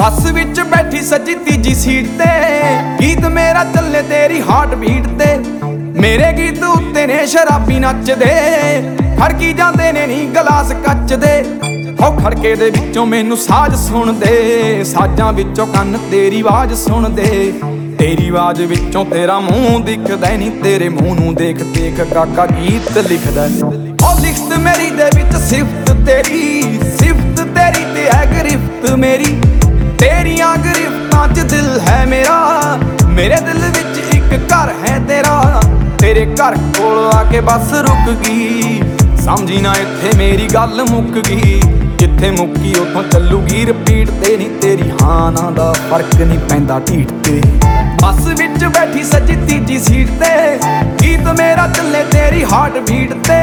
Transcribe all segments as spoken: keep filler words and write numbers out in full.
ਬੱਸ ਵਿੱਚ ਬੈਠੀ ਸੱਜੀ ਤੀਜੀ ਸੀਟ ਤੇ, ਗੀਤ ਮੇਰਾ ਚੱਲੇ ਤੇਰੀ ਹਾਰਟ ਬੀਟ ਤੇ। ਮੇਰੇ ਗੀਤ ਉੱਤੇ ਨੇ ਸ਼ਰਾਬੀ ਨੱਚਦੇ, ਖੜਕੀ ਜਾਂਦੇ ਨੇ ਨੀ ਗਲਾਸ ਕੱਚ ਦੇ। ਹੋ ਖੜਕੇ ਦੇ ਵਿੱਚੋਂ ਮੈਨੂੰ ਸਾਜ਼ ਸੁਣਦੇ, ਸਾਜ਼ਾਂ ਵਿੱਚੋਂ ਕੰਨ ਤੇਰੀ ਆਵਾਜ਼ ਸੁਣਦੇ। ਤੇਰੀ ਆਵਾਜ਼ ਵਿੱਚੋਂ ਤੇਰਾ ਮੂੰਹ ਦਿਖਦਾ ਨੀ, ਤੇਰੇ ਮੂੰਹ ਨੂੰ ਦੇਖ ਦੇਖ ਕਾਕਾ ਗੀਤ ਲਿਖਦਾ। ਉਹ ਲਿਖਤ ਮੇਰੀ ਦੇ ਵਿੱਚ ਸਿਫਤ ਤੇਰੀ, ਸਿਫਤ ਤੇਰੀ ਤੇ ਹੈ ਗ੍ਰਿਫਤ ਮੇਰੀ। ਤੇਰੀਆਂ ਗ੍ਰਿਫਤਾਂ 'ਚ ਦਿਲ ਹੈ ਮੇਰਾ, ਮੇਰੇ ਦਿਲ ਵਿੱਚ ਇੱਕ ਘਰ ਹੈ ਤੇਰਾ। ਤੇਰੇ ਘਰ ਕੋਲ ਆ ਕੇ ਬੱਸ ਰੁਕ ਗਈ, ਸਮਝੀ ਨਾ ਇੱਥੇ ਮੇਰੀ ਗੱਲ ਮੁੱਕ ਗਈ। ਜਿੱਥੇ ਮੁੱਕੀ ਉੱਥੋਂ ਚੱਲੂਗੀ ਰਿਪੀਟ ਤੇ, ਨੀ ਤੇਰੀ ਹਾਂ ਨਾ ਦਾ ਫਰਕ ਨਹੀਂ ਪੈਂਦਾ ਢੀਠ ਤੇ। ਬੱਸ ਵਿੱਚ ਬੈਠੀ ਸੱਜੀ ਤੀਜੀ ਸੀਟ ਤੇ, ਗੀਤ ਮੇਰਾ ਚੱਲੇ ਤੇਰੀ ਹਾਰਟ ਬੀਟ ਤੇ।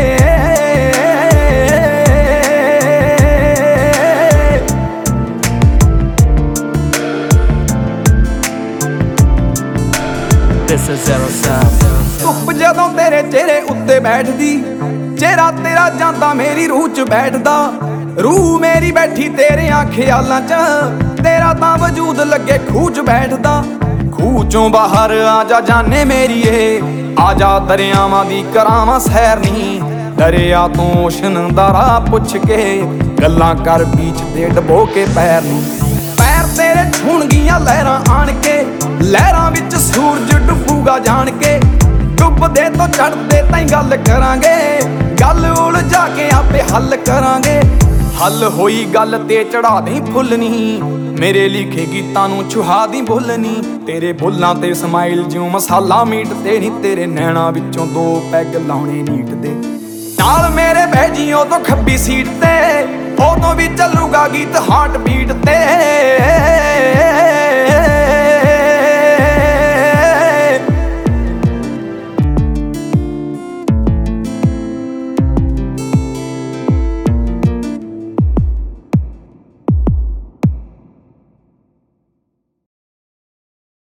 This is zero sound. ਧੁੱਪ ਜਦੋਂ ਤੇਰੇ ਚਿਹਰੇ ਉੱਤੇ ਬੈਠਦੀ, ਚਿਹਰਾ ਤੇਰਾ ਜਾਂਦਾ ਮੇਰੀ ਰੂਹ 'ਚ ਬੈਠਦਾ। ਰੂਹ ਮੇਰੀ ਬੈਠੀ ਤੇਰਿਆਂ ਖਿਆਲਾਂ 'ਚ, ਤੇਰਾ ਤਾਂ ਵਜੂਦ ਲੱਗੇ ਖੂਹ 'ਚ ਬੈਠਦਾ। ਖੂਹ 'ਚੋਂ ਬਾਹਰ ਆ ਜਾ ਜਾਨੇ ਮੇਰੀਏ, ਆ ਜਾ ਦਰਿਆਵਾਂ ਦੀ ਕਰਾਵਾਂ ਸੈਰ ਨੀ। ਦਰਿਆ ਤੋਂ ਓਸ਼ਨ ਦਾ ਰਾਹ ਪੁੱਛ ਕੇ, ਗੱਲਾਂ ਕਰ ਬੀਚ ਤੇ ਡਬੋ ਕੇ ਪੈਰ ਨੀ। ਪੈਰ ਤੇਰੇ ਛੂਣਗੀਆਂ ਲਹਿਰਾਂ ਆਣ ਕੇ, ਲਹਿਰਾਂ ਵਿੱਚ ਸੂਰਜ ਡੁੱਬੂਗਾ ਜਾਣ ਕੇ। ਡੁੱਬਦੇ ਤੋਂ ਚੜ੍ਹਦੇ ਤਾਈਂ ਗੱਲ ਕਰਾਂਗੇ, ਗੱਲ ਉਲਝਾ ਕੇ ਆਪੇ ਹੱਲ ਕਰਾਂਗੇ। ਹੱਲ ਹੋਈ ਗੱਲ ਤੇ ਚੜਾ ਦੇ ਫੁੱਲ ਨੀ, ਮੇਰੇ ਲਿਖੇ ਗੀਤਾਂ ਨੂੰ ਛੁਹਾ ਦੀ ਬੁੱਲ ਨੀ। ਤੇਰੇ ਬੁੱਲਾਂ ਤੇ ਸਮਾਈਲ ਜਿਉਂ ਮਸਾਲਾ ਮੀਟ ਤੇ ਨੀ, ਤੇਰੇ ਨੈਣਾ ਵਿੱਚੋਂ ਦੋ ਪੈਗ ਲਾਉਣੇ ਨੀਟ ਦੇ। ਨਾਲ ਮੇਰੇ ਬਹਿ ਜੀ ਉਦੋਂ ਖੱਬੀ ਸੀਟ ਤੇ, ਉਦੋਂ ਵੀ ਚੱਲੂਗਾ ਗੀਤ ਹਾਰਟ ਬੀਟ ਤੇ।